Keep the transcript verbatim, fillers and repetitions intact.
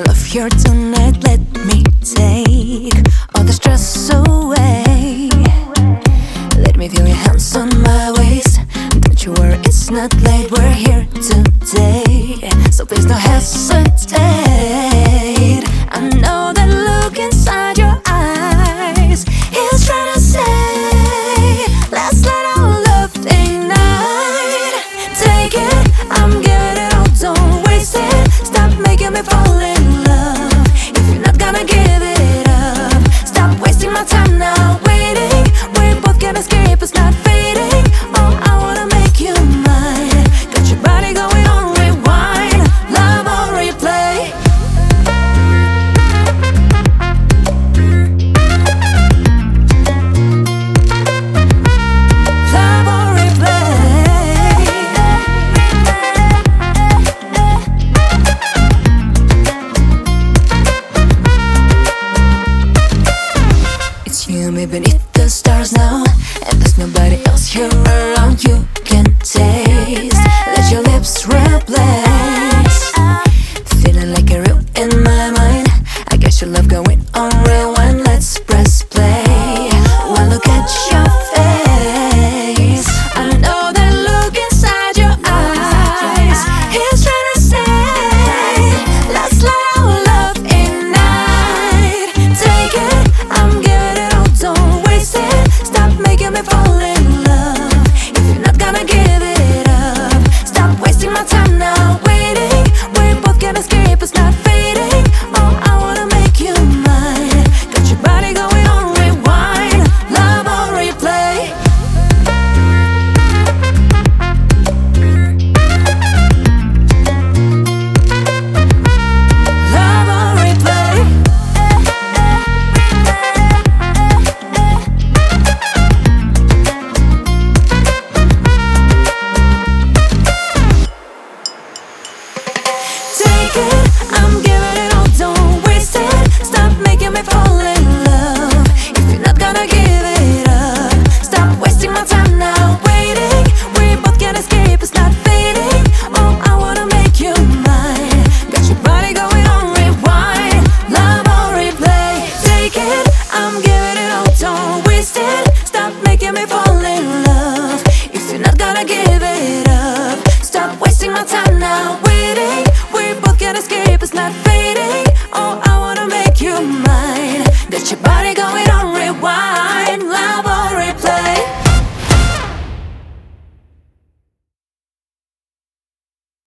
love here tonight. Let me take all the stress away. Let me feel your hands on my waist. Don't you worry, it's not late. We're here today, so please don't hesitate. I know that look inside your eyes is trying to say, let's let our love ignite. Take it, I'm getting it all, don't waste it. Stop making me fall in love if you're not gonna give it up. Stop wasting my time now waiting. We both can escape, it's not fading. Oh, I wanna make you mine. Got your body going on rewind, love on replay. Love on replay. It's you, me beneath the stars now, and there's nobody else here around. You can taste, let your lips replace. Feeling like a real in my mind. I got your love going on rewind. Let's press play. One look at your face, I know that look inside your eyes. He's trying to say, let's let our love ignite. Take it, I'm getting it all, don't waste it. Stop making me fall in love if you're not gonna give it up. Stop wasting my time now waiting. We both can escape, it's not fading. Oh, I wanna make you mine. Got your body going on rewind, love on replay. Love on replay. Take it, I'm giving it all, don't waste it. Stop making me fall in love if you're not gonna give it up. Stop wasting my time now waiting. We both can escape, it's not fading. Oh, I wanna make you mine. Got your body going on rewind, love on replay. Take it, I'm giving it all, don't waste it. Stop making me fall in love if you're not gonna give it up. Stop wasting my time now waiting. We both can escape, it's not fading. Oh, I wanna make you mine.